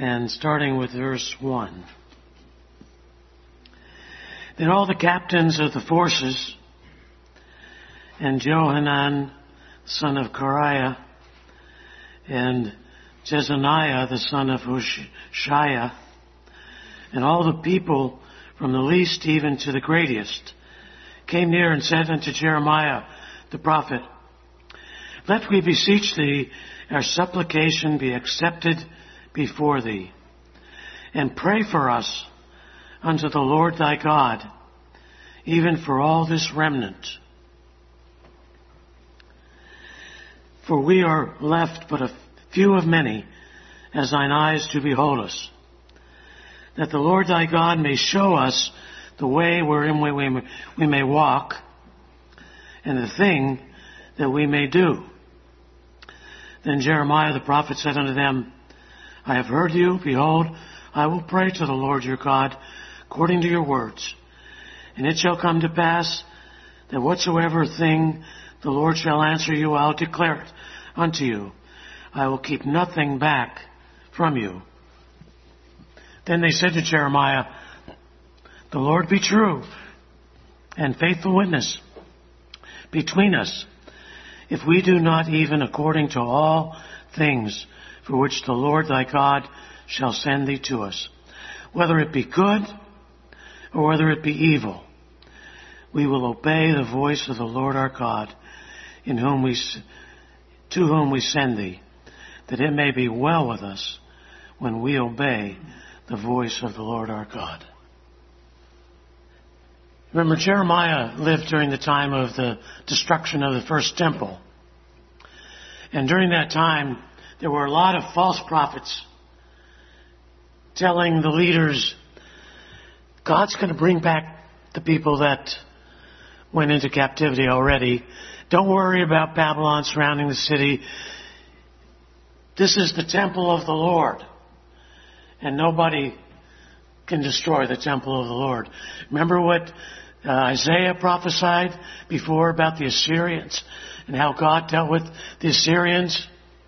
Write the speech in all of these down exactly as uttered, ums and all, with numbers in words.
and starting with verse one. Then all the captains of the forces and Johanan, son of Kareah, and Jezaniah, the son of Hoshiah, and all the people from the least even to the greatest, came near and said unto Jeremiah the prophet, Let we beseech thee, our supplication be accepted before thee, and pray for us unto the Lord thy God, even for all this remnant. For we are left but a few of many, as thine eyes do behold us, that the Lord thy God may show us the way wherein we, we, we may walk, and the thing that we may do. Then Jeremiah the prophet said unto them, I have heard you. Behold, I will pray to the Lord your God according to your words. And it shall come to pass that whatsoever thing the Lord shall answer you, I'll declare it unto you. I will keep nothing back from you. Then they said to Jeremiah, The Lord be true and faithful witness between us, if we do not even according to all things for which the Lord thy God shall send thee to us, whether it be good or whether it be evil, we will obey the voice of the Lord our God, in whom we, to whom we send thee, that it may be well with us when we obey the voice of the Lord our God. Remember, Jeremiah lived during the time of the destruction of the first temple. And during that time, there were a lot of false prophets telling the leaders, God's going to bring back the people that went into captivity already. Don't worry about Babylon surrounding the city. This is the temple of the Lord. And nobody can destroy the temple of the Lord. Remember what uh, Isaiah prophesied before about the Assyrians and how God dealt with the Assyrians?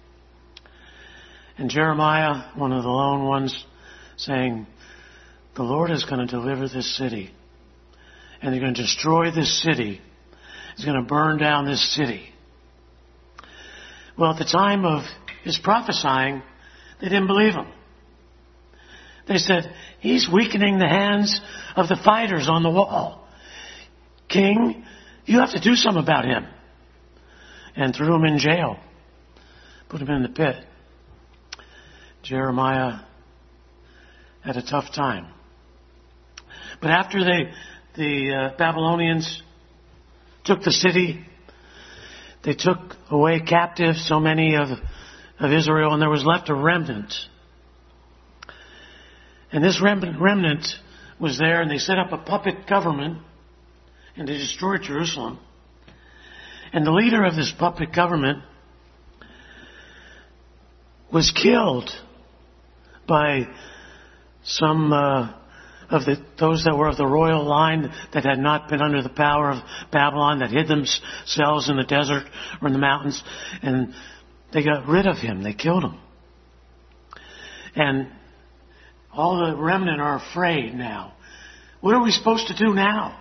And Jeremiah, one of the lone ones, saying, the Lord is going to deliver this city. And they're going to destroy this city. He's going to burn down this city. Well, at the time of his prophesying, they didn't believe him. They said, he's weakening the hands of the fighters on the wall. King, you have to do something about him. And threw him in jail. Put him in the pit. Jeremiah had a tough time. But after they, the uh, Babylonians took the city, they took away captive so many of, of Israel, and there was left a remnant. And this remnant was there, and they set up a puppet government, and they destroyed Jerusalem. And the leader of this puppet government was killed by some uh, of the, those that were of the royal line that had not been under the power of Babylon, that hid themselves in the desert or in the mountains, and they got rid of him. They killed him. And all the remnant are afraid now. What are we supposed to do now?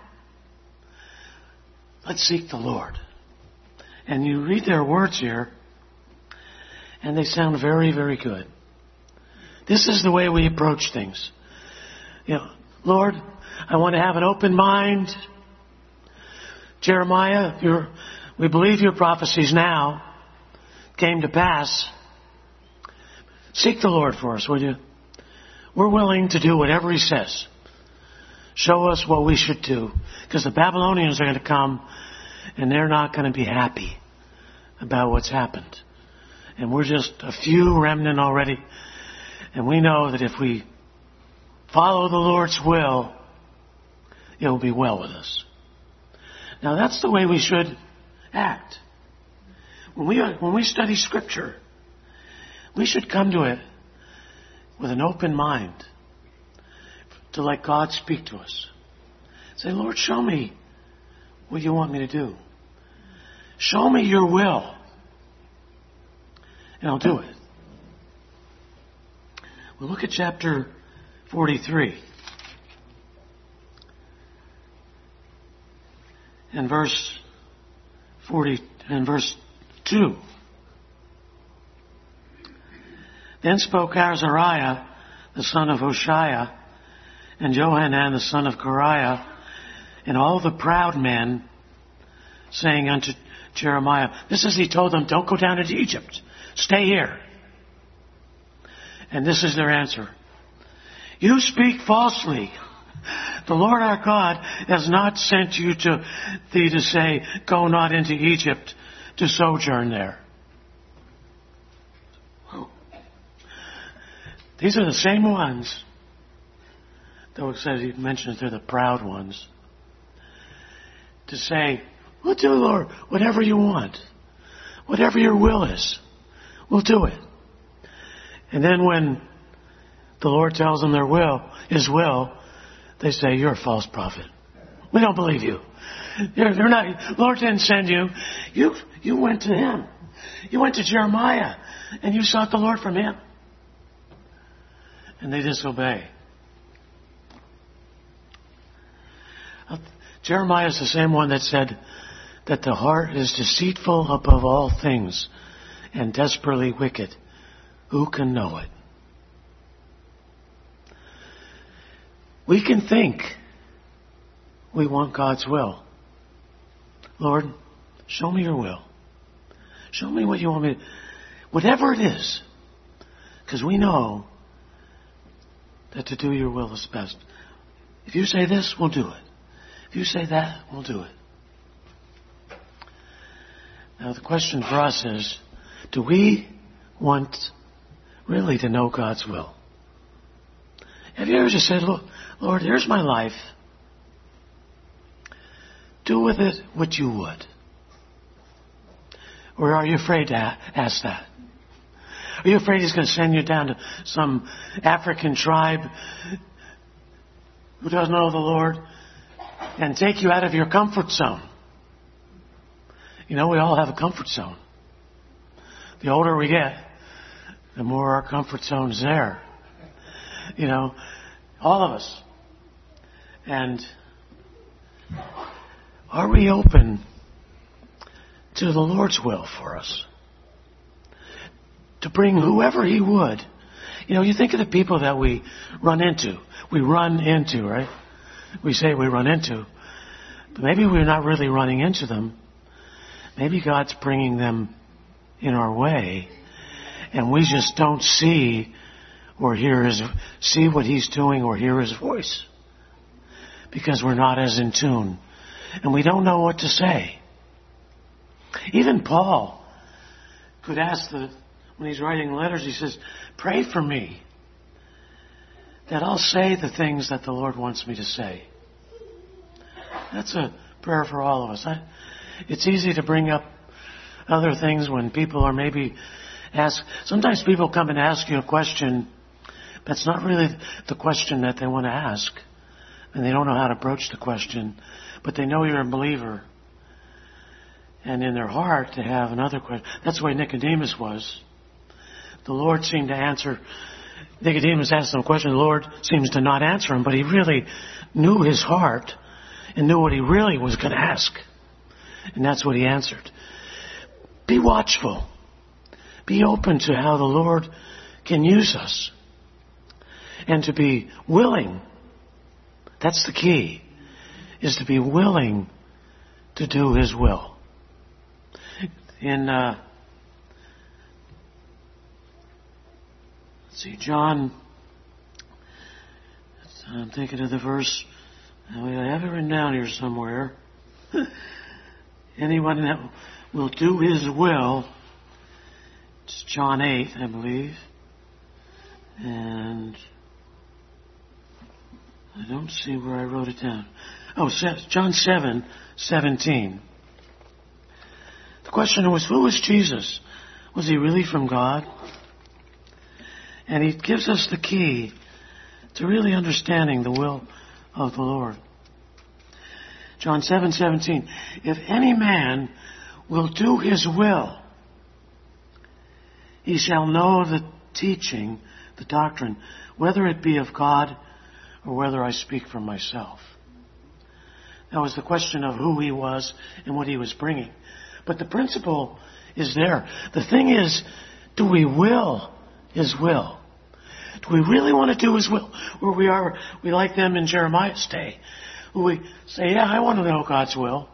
Let's seek the Lord. And you read their words here, and they sound very, very good. This is the way we approach things. You know, Lord, I want to have an open mind. Jeremiah, your, we believe your prophecies now came to pass. Seek the Lord for us, will you? We're willing to do whatever he says. Show us what we should do. Because the Babylonians are going to come and they're not going to be happy about what's happened. And we're just a few remnant already. And we know that if we follow the Lord's will, it will be well with us. Now that's the way we should act. When we, when we study Scripture, we should come to it with an open mind to let God speak to us. Say, Lord, show me what you want me to do. Show me your will. And I'll do it. Well, look at chapter forty-three. And verse forty and verse two. Then spoke Azariah, the son of Hoshea, and Johanan, the son of Kareah, and all the proud men, saying unto Jeremiah, this is, he told them, don't go down into Egypt. Stay here. And this is their answer. You speak falsely. The Lord our God has not sent you to thee to say, go not into Egypt to sojourn there. These are the same ones, though it says, he mentions they're the proud ones, to say, we'll do, Lord, whatever you want. Whatever your will is, we'll do it. And then when the Lord tells them their will, His will, they say, you're a false prophet. We don't believe you. You're, you're not, Lord didn't send you. You, you went to Him. You went to Jeremiah and you sought the Lord from Him. And they disobey. Jeremiah is the same one that said that the heart is deceitful above all things and desperately wicked. Who can know it? We can think we want God's will. Lord, show me your will. Show me what you want me to, whatever it is. Because we know that to do your will is best. If you say this, we'll do it. If you say that, we'll do it. Now the question for us is, do we want really to know God's will? Have you ever just said, look, Lord, here's my life. Do with it what you would. Or are you afraid to ask that? Are you afraid He's going to send you down to some African tribe who doesn't know the Lord and take you out of your comfort zone? You know, we all have a comfort zone. The older we get, the more our comfort zone is there. You know, all of us. And are we open to the Lord's will for us? To bring whoever He would. You know, you think of the people that we run into. We run into, right? We say we run into. But maybe we're not really running into them. Maybe God's bringing them in our way. And we just don't see or hear His, see what He's doing or hear His voice. Because we're not as in tune. And we don't know what to say. Even Paul could ask the, when he's writing letters, he says, pray for me that I'll say the things that the Lord wants me to say. That's a prayer for all of us. I, it's easy to bring up other things when people are maybe ask. Sometimes people come and ask you a question that's not really the question that they want to ask. And they don't know how to broach the question. But they know you're a believer. And in their heart they have another question. That's the way Nicodemus was. The Lord seemed to answer. Nicodemus asked him a question. The Lord seems to not answer him. But He really knew his heart and knew what he really was going to ask. And that's what He answered. Be watchful. Be open to how the Lord can use us. And to be willing. That's the key. Is to be willing to do His will. In, uh, let's see, John, I'm thinking of the verse, I have it written down here somewhere. Anyone that will do His will, it's John eight, I believe. And I don't see where I wrote it down. Oh, John seven, seventeen. The question was, who was Jesus? Was He really from God? And He gives us the key to really understanding the will of the Lord. John seven, seventeen. If any man will do His will, he shall know the teaching the doctrine, whether it be of God or whether I speak from myself. That was the question of who he was and what he was bringing. But the principle is there. The thing is, do we will his will? Do we really want to do his will? Or we are, we like them in Jeremiah's day, who we say, yeah, I want to know God's will.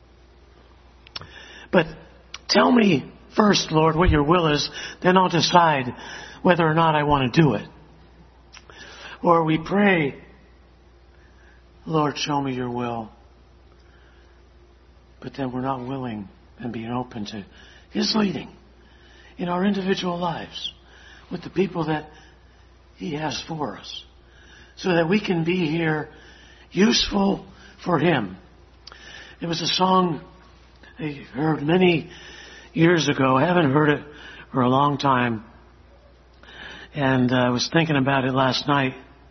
But tell me first, Lord, what your will is, then I'll decide whether or not I want to do it. Or we pray, Lord, show me your will. But then we're not willing and being open to his leading in our individual lives with the people that he has for us, so that we can be here useful for him. There was a song I heard many years ago. I haven't heard it for a long time. And uh, I was thinking about it last night.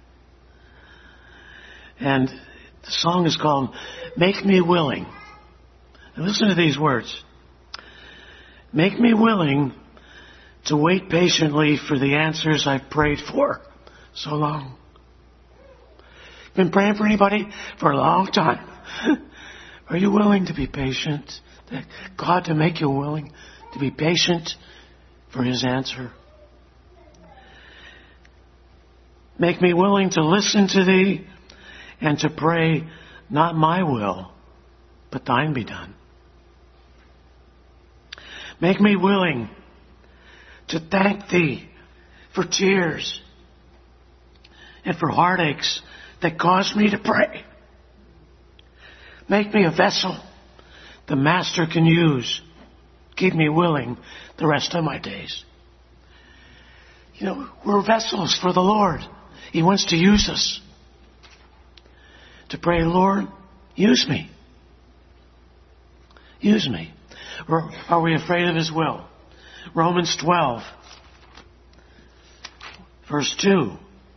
And the song is called Make Me Willing. And listen to these words. Make me willing to wait patiently for the answers I've prayed for so long. Been praying for anybody for a long time. Are you willing to be patient? That God to make you willing to be patient for his answer. Make me willing to listen to thee and to pray, not my will, but thine be done. Make me willing to thank thee for tears and for heartaches that cause me to pray. Make me a vessel the Master can use. Keep me willing the rest of my days. You know, we're vessels for the Lord. He wants to use us. To pray, Lord, use me. Use me. Or are we afraid of his will? Romans twelve, verse two,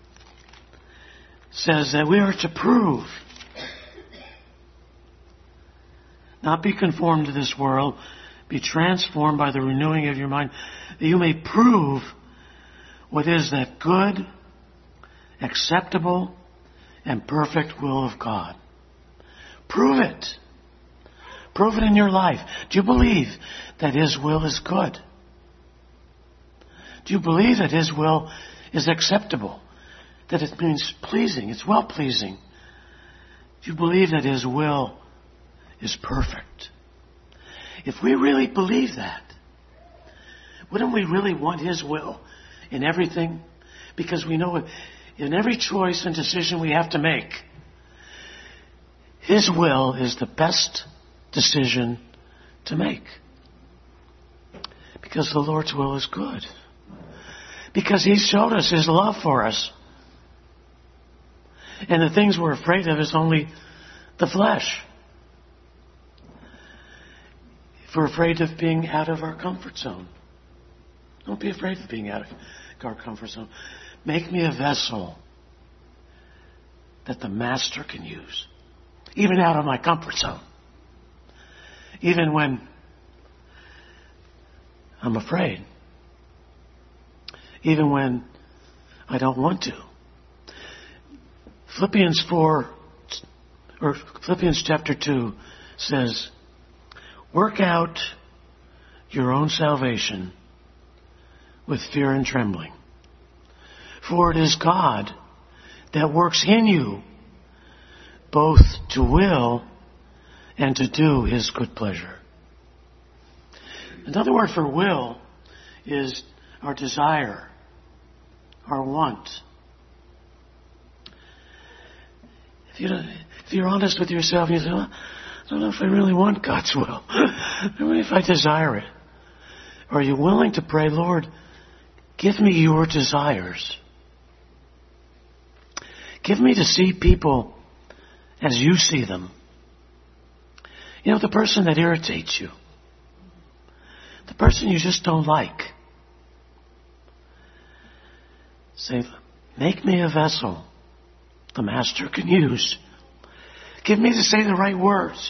says that we are to prove, not be conformed to this world, be transformed by the renewing of your mind, that you may prove what is that good, acceptable, and perfect will of God. Prove it. Prove it in your life. Do you believe that his will is good? Do you believe that his will is acceptable? That it means pleasing, it's well-pleasing? Do you believe that his will is perfect? If we really believe that, wouldn't we really want his will in everything? Because we know in every choice and decision we have to make, his will is the best decision to make. Because the Lord's will is good. Because he showed us his love for us. And the things we're afraid of is only the flesh. If we're afraid of being out of our comfort zone, don't be afraid of being out of our comfort zone. Make me a vessel that the Master can use. Even out of my comfort zone. Even when I'm afraid. Even when I don't want to. Philippians four, or Philippians chapter two says, work out your own salvation with fear and trembling. For it is God that works in you both to will and to do his good pleasure. Another word for will is our desire, our want. If, you if you're honest with yourself, you say, well, I don't know if I really want God's will. I don't know if I desire it. Are you willing to pray, Lord, give me your desires. Give me to see people as you see them. You know, the person that irritates you. The person you just don't like. Say, make me a vessel the Master can use. Give me to say the right words.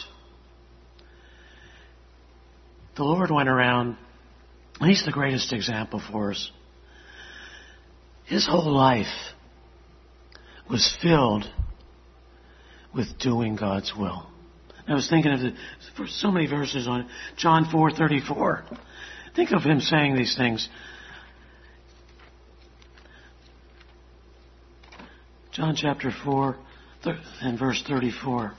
The Lord went around, and he's the greatest example for us. His whole life was filled with doing God's will. I was thinking of the, for so many verses on it. John four thirty-four. Think of him saying these things. John chapter four and verse thirty-four.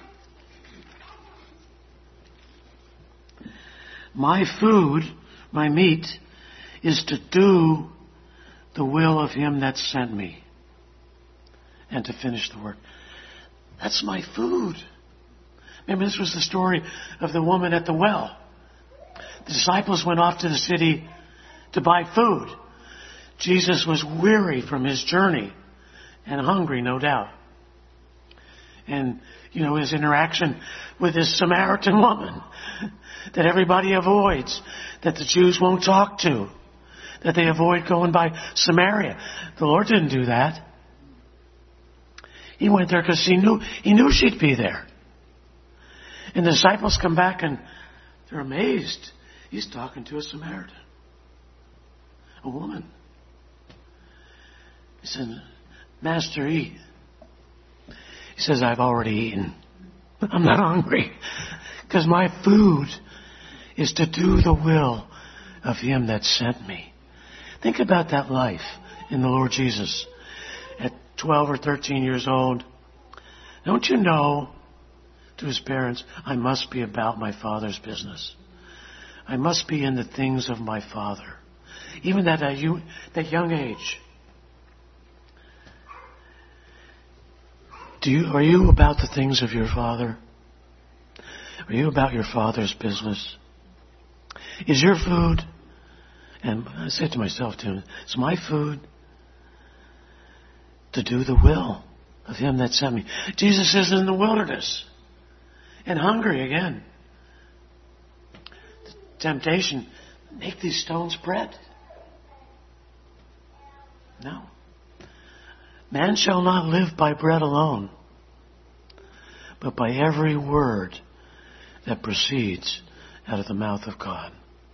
My food, my meat, is to do the will of him that sent me and to finish the work. That's my food. Remember, this was the story of the woman at the well. The disciples went off to the city to buy food. Jesus was weary from his journey and hungry, no doubt. And, you know, his interaction with this Samaritan woman that everybody avoids, that the Jews won't talk to, that they avoid going by Samaria. The Lord didn't do that. He went there because he knew, he knew she'd be there. And the disciples come back and they're amazed. He's talking to a Samaritan, a woman. He said, Master, eat. He says, I've already eaten. I'm not hungry because my food is to do the will of him that sent me. Think about that life in the Lord Jesus at twelve or thirteen years old. Don't you know, to his parents, I must be about my Father's business. I must be in the things of my Father. Even at that, you, that young age. Do you, are you about the things of your Father? Are you about your Father's business? Is your food, and I said to myself too, is my food to do the will of him that sent me? Jesus is in the wilderness and hungry again. The temptation, make these stones bread. No. Man shall not live by bread alone, but by every word that proceeds out of the mouth of God.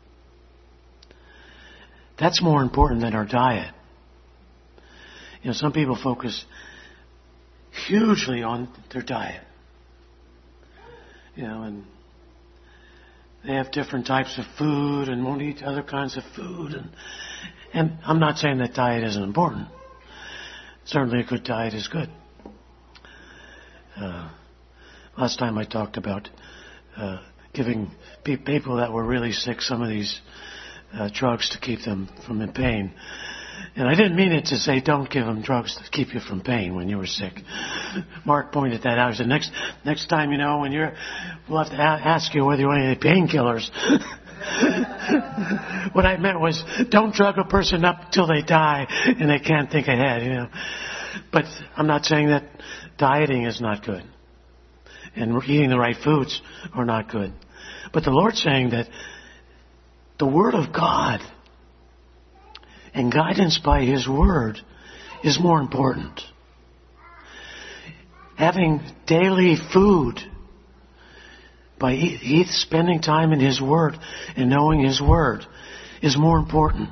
That's more important than our diet. You know, some people focus hugely on their diet. You know, and they have different types of food and won't eat other kinds of food. And, and I'm not saying that diet isn't important. Certainly a good diet is good. Uh, last time I talked about uh, giving pe- people that were really sick some of these uh, drugs to keep them from in pain. And I didn't mean it to say don't give them drugs to keep you from pain when you were sick. Mark pointed that out. He said, next, next time, you know, when you're, we'll have to a- ask you whether you want any painkillers. What I meant was, don't drug a person up till they die and they can't think ahead, you know. But I'm not saying that dieting is not good and eating the right foods are not good. But the Lord's saying that the Word of God and guidance by His Word is more important. Having daily food by he, spending time in His Word and knowing His Word is more important.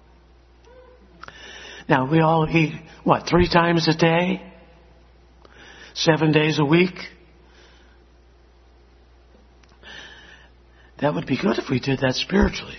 Now, we all eat, what, three times a day? Seven days a week? That would be good if we did that spiritually.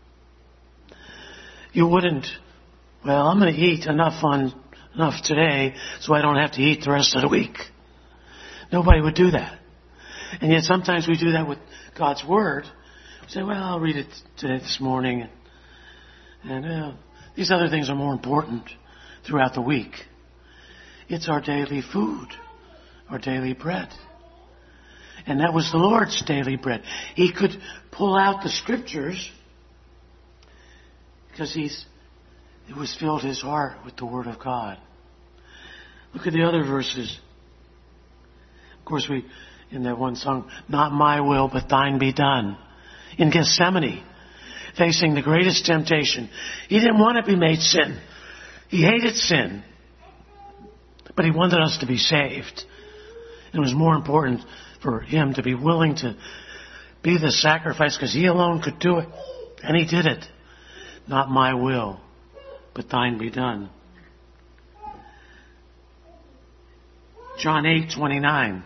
You wouldn't, well, I'm going to eat enough on enough today so I don't have to eat the rest of the week. Nobody would do that. And yet sometimes we do that with God's Word. We say, well, I'll read it today, this morning. And, and uh, these other things are more important throughout the week. It's our daily food, our daily bread. And that was the Lord's daily bread. He could pull out the Scriptures because he's, it was filled his heart with the Word of God. Look at the other verses. Of course, we, in that one song, not my will, but thine be done. In Gethsemane, facing the greatest temptation. He didn't want to be made sin. He hated sin. But he wanted us to be saved. It was more important for him to be willing to be the sacrifice because he alone could do it. And he did it. Not my will, but thine be done. John eight twenty-nine.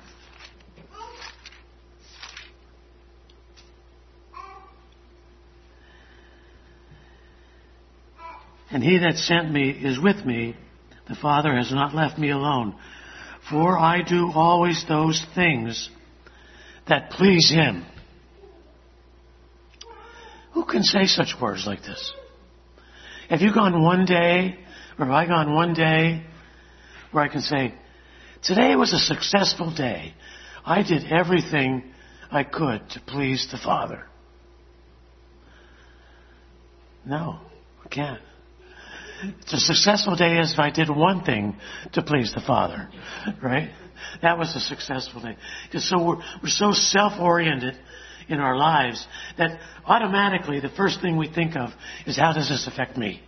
And he that sent me is with me. The Father has not left me alone. For I do always those things that please him. Who can say such words like this? Have you gone one day, or have I gone one day, where I can say, today was a successful day. I did everything I could to please the Father. No, I can't. It's a successful day as if I did one thing to please the Father, right? That was a successful day. Because so we're, we're so self-oriented in our lives that automatically the first thing we think of is, how does this affect me?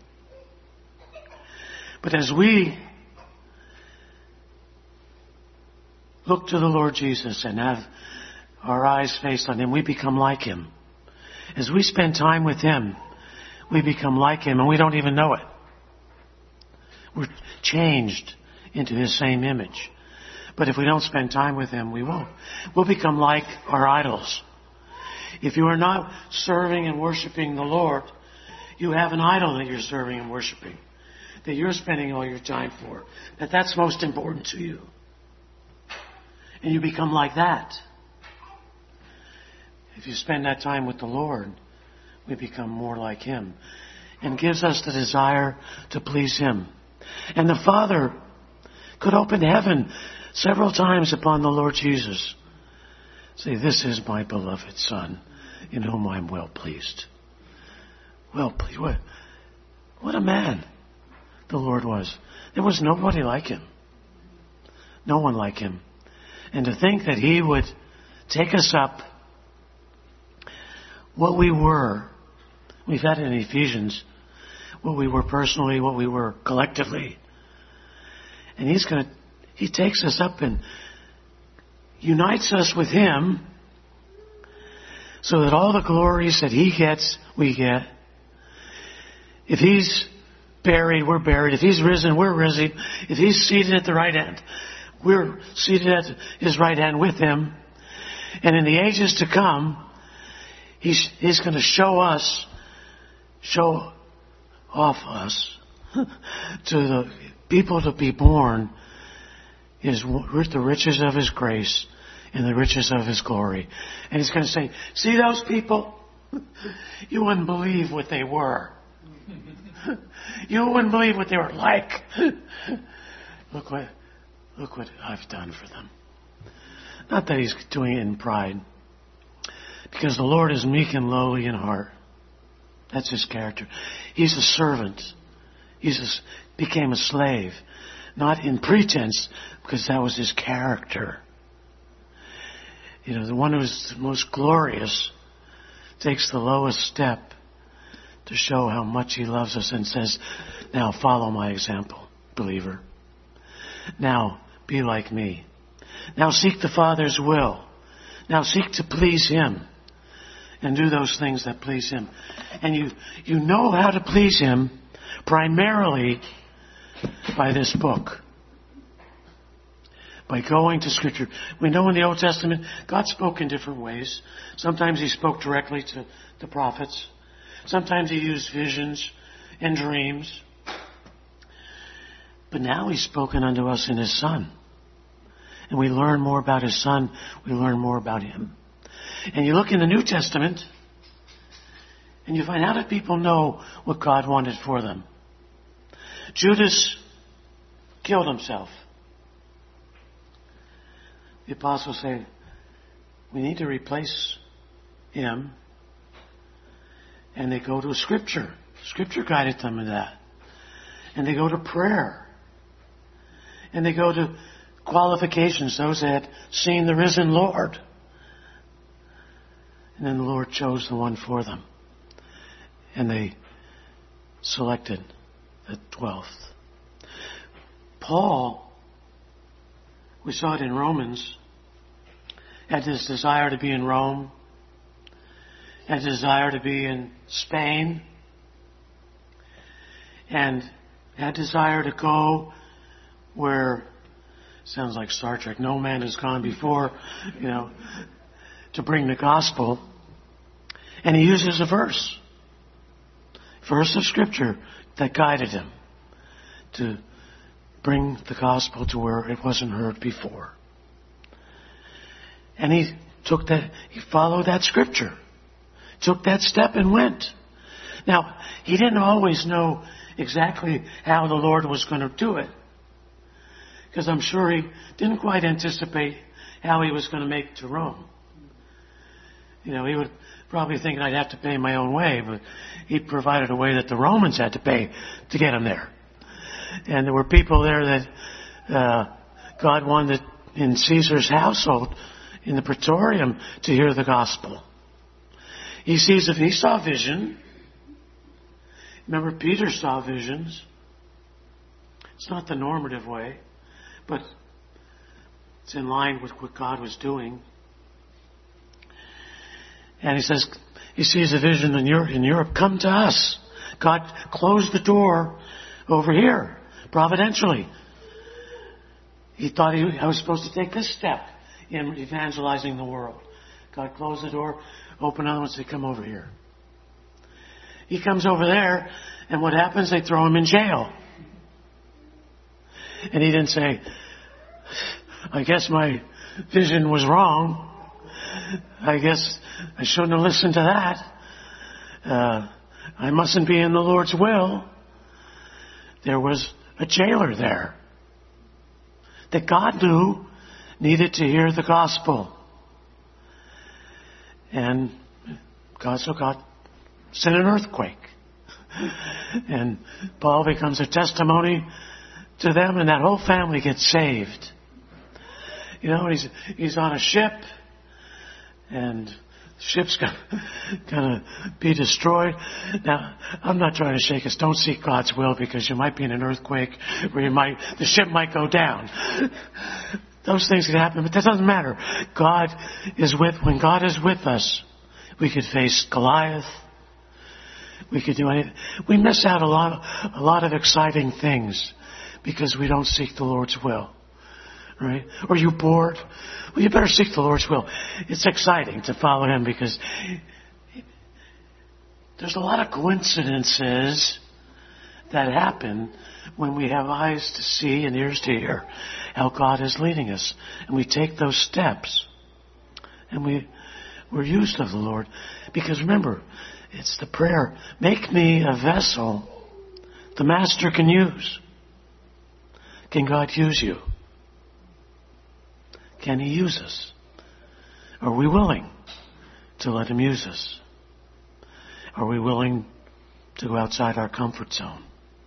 But as we look to the Lord Jesus and have our eyes fixed on him, we become like him. As we spend time with him, we become like him, and we don't even know it. We're changed into his same image. But if we don't spend time with him, we won't. We'll become like our idols. If you are not serving and worshiping the Lord, you have an idol that you're serving and worshiping, that you're spending all your time for, that that's most important to you. And you become like that. If you spend that time with the Lord, we become more like him, and gives us the desire to please him. And the Father could open heaven several times upon the Lord Jesus. Say, this is my beloved Son, in whom I am well pleased. Well pleased. What, what a man the Lord was. There was nobody like him. No one like him. And to think that he would take us up what we were. We've had it in Ephesians. What we were personally, what we were collectively. And he's going to, he takes us up and unites us with him so that all the glories that he gets, we get. If he's buried, we're buried. If he's risen, we're risen. If he's seated at the right hand, we're seated at his right hand with him. And in the ages to come, he's, he's going to show us, show off us to the people to be born is the riches of his grace and the riches of his glory. And he's going to say, see those people? You wouldn't believe what they were. You wouldn't believe what they were like. Look what, look what I've done for them. Not that he's doing it in pride, because the Lord is meek and lowly in heart. That's his character. He's a servant. He became a slave. Not in pretense, because that was his character. You know, the one who's most glorious takes the lowest step to show how much he loves us and says, now follow my example, believer. Now be like me. Now seek the Father's will. Now seek to please him. And do those things that please him. And you, you know how to please him primarily by this book. By going to Scripture. We know in the Old Testament, God spoke in different ways. Sometimes he spoke directly to the prophets. Sometimes he used visions and dreams. But now he's spoken unto us in his Son. And we learn more about his Son. We learn more about him. And you look in the New Testament, and you find, how did people know what God wanted for them? Judas killed himself. The apostles say, we need to replace him. And they go to Scripture. Scripture guided them in that. And they go to prayer. And they go to qualifications, those that had seen the risen Lord. And then the Lord chose the one for them. And they selected the twelfth. Paul, we saw it in Romans, had this desire to be in Rome, had a desire to be in Spain, and had desire to go where sounds like Star Trek. No man has gone before, you know, to bring the gospel. And he uses a verse. Verse of Scripture that guided him to bring the gospel to where it wasn't heard before. And he took that, he followed that Scripture, took that step and went. Now, he didn't always know exactly how the Lord was going to do it, because I'm sure he didn't quite anticipate how he was going to make it to Rome. You know, he would probably think I'd have to pay my own way, but he provided a way that the Romans had to pay to get him there. And there were people there that uh, God wanted in Caesar's household, in the Praetorium, to hear the gospel. He sees if he saw vision. Remember, Peter saw visions. It's not the normative way, but it's in line with what God was doing. And he says, he sees a vision in Europe, in Europe. Come to us. God closed the door over here, providentially. He thought he, I was supposed to take this step in evangelizing the world. God closed the door, opened another one, and said, come over here. He comes over there, and what happens? They throw him in jail. And he didn't say, I guess my vision was wrong. I guess I shouldn't have listened to that. Uh, I mustn't be in the Lord's will. There was a jailer there that God knew needed to hear the gospel. And God, so God sent an earthquake. And Paul becomes a testimony to them, and that whole family gets saved. You know, he's he's on a ship, and the ship's going to be destroyed. Now, I'm not trying to shake us. Don't seek God's will, because you might be in an earthquake where you might, the ship might go down. Those things can happen, but that doesn't matter. God is with, when God is with us, we could face Goliath. We could do anything. We miss out a lot, a lot of exciting things because we don't seek the Lord's will. Right? Or you bored? Well, you better seek the Lord's will. It's exciting to follow Him because there's a lot of coincidences that happen when we have eyes to see and ears to hear how God is leading us. And we take those steps. And we, we're used of the Lord. Because remember, it's the prayer, make me a vessel the Master can use. Can God use you? Can He use us? Are we willing to let Him use us? Are we willing to go outside our comfort zone?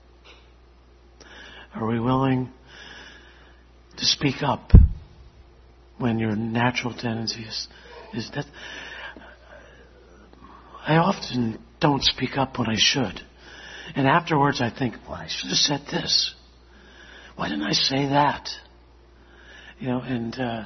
Are we willing to speak up when your natural tendency is, is that? I often don't speak up when I should. And afterwards I think, well, I should have said this. Why didn't I say that? You know, and uh,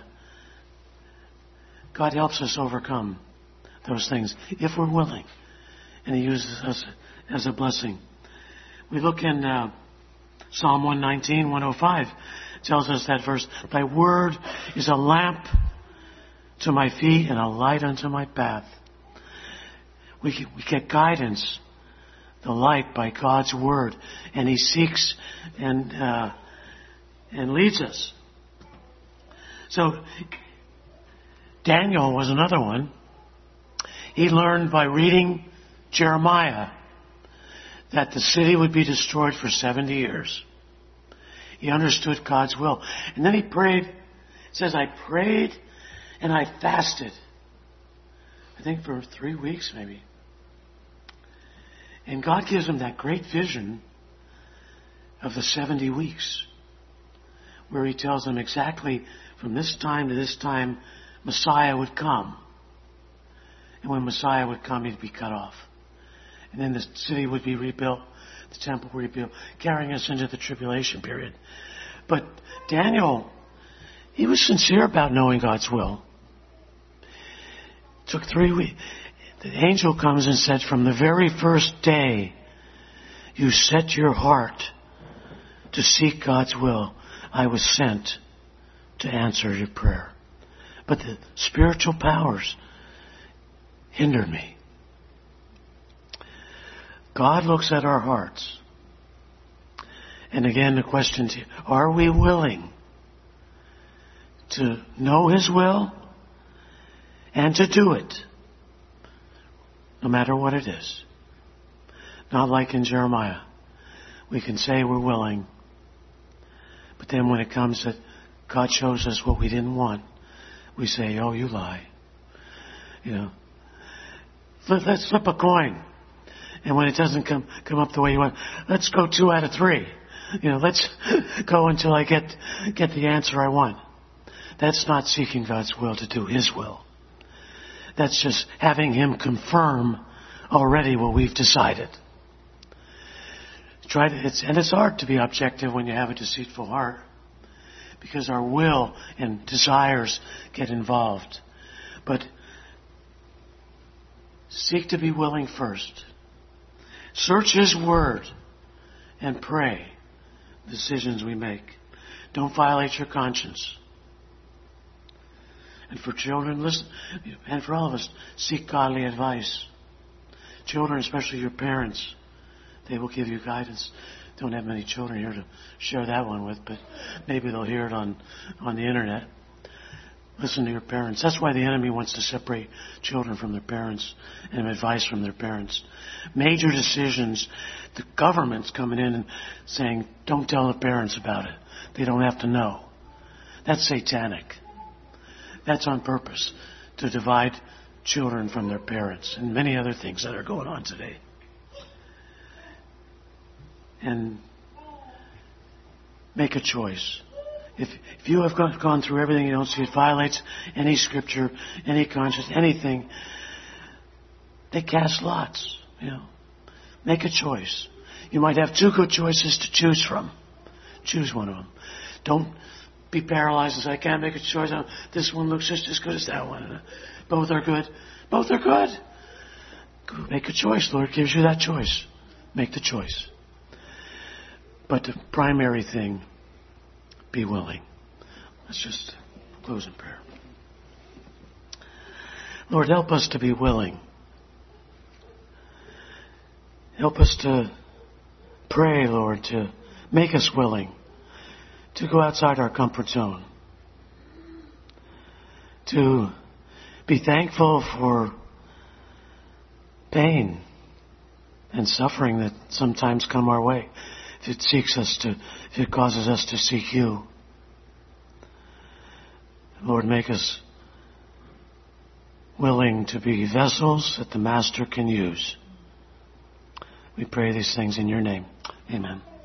God helps us overcome those things if we're willing. And He uses us as a blessing. We look in uh, Psalm one nineteen, one oh five. It tells us that verse, Thy word is a lamp to my feet and a light unto my path. We, we get guidance, the light, by God's word. And He seeks and uh, and leads us. So, Daniel was another one. He learned by reading Jeremiah that the city would be destroyed for seventy years. He understood God's will. And then he prayed. It says, I prayed and I fasted. I think for three weeks maybe. And God gives him that great vision of the seventy weeks, where He tells him exactly from this time to this time Messiah would come. And when Messiah would come, He'd be cut off. And then the city would be rebuilt, the temple rebuilt, carrying us into the tribulation period. But Daniel, he was sincere about knowing God's will. It took three weeks. The angel comes and said, from the very first day you set your heart to seek God's will, I was sent to answer your prayer. But the spiritual powers hindered me. God looks at our hearts. And again, the question to you, are we willing to know His will and to do it, no matter what it is? Not like in Jeremiah. We can say we're willing, but then when it comes that God shows us what we didn't want, we say, oh, you lie. You know, let's flip a coin. And when it doesn't come come up the way you want, let's go two out of three. You know, let's go until I get get the answer I want. That's not seeking God's will to do His will. That's just having Him confirm already what we've decided. Try to, it's, and it's hard to be objective when you have a deceitful heart, because our will and desires get involved. But seek to be willing first. Search His Word and pray the decisions we make. Don't violate your conscience. And for children, listen, and for all of us, seek godly advice. Children, especially your parents, they will give you guidance. Don't have many children here to share that one with, but maybe they'll hear it on, on the internet. Listen to your parents. That's why the enemy wants to separate children from their parents and advice from their parents. Major decisions, the government's coming in and saying, don't tell the parents about it. They don't have to know. That's satanic. That's on purpose, to divide children from their parents and many other things that are going on today. And make a choice. If if you have gone, gone through everything, you don't see it violates any scripture, any conscience, anything, they cast lots. You know, make a choice. You might have two good choices to choose from. Choose one of them. Don't be paralyzed and say, I can't make a choice. This one looks just as good as that one. Both are good. Both are good. Make a choice. Lord gives you that choice. Make the choice. But the primary thing, be willing. Let's just close in prayer. Lord, help us to be willing. Help us to pray, Lord, to make us willing to go outside our comfort zone. To be thankful for pain and suffering that sometimes come our way. If it seeks us to, if it causes us to seek you. Lord, make us willing to be vessels that the Master can use. We pray these things in your name. Amen.